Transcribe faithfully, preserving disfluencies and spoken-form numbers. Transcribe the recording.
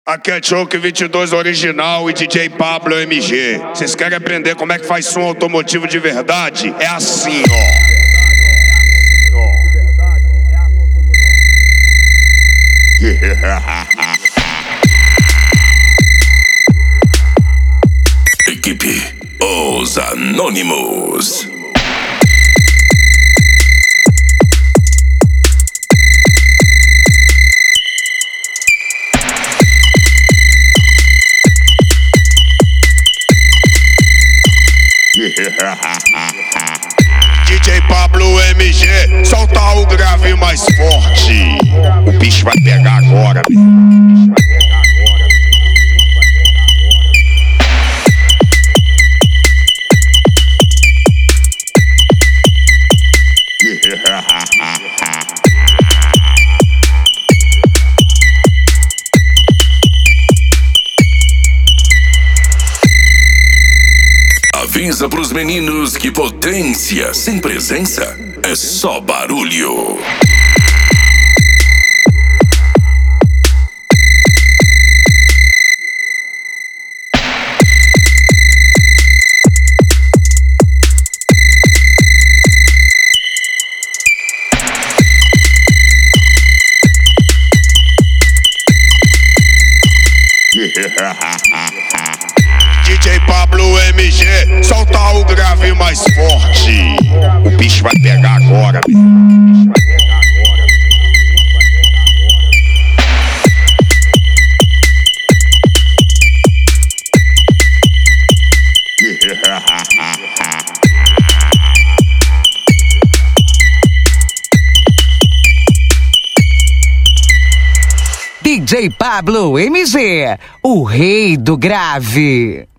Aqui é Choke vinte e dois original e D J Pablo M G. Vocês querem aprender como é que faz som automotivo de verdade? É assim, ó. Equipe Os Anônimos. D J Pablo M G, solta o grave mais forte. O bicho vai pegar agora, meu. Avisa pros meninos que potência sem presença é só barulho. D J Pablo M G, solta o grave mais forte. O bicho vai pegar agora, meu. D J Pablo M G, o rei do grave.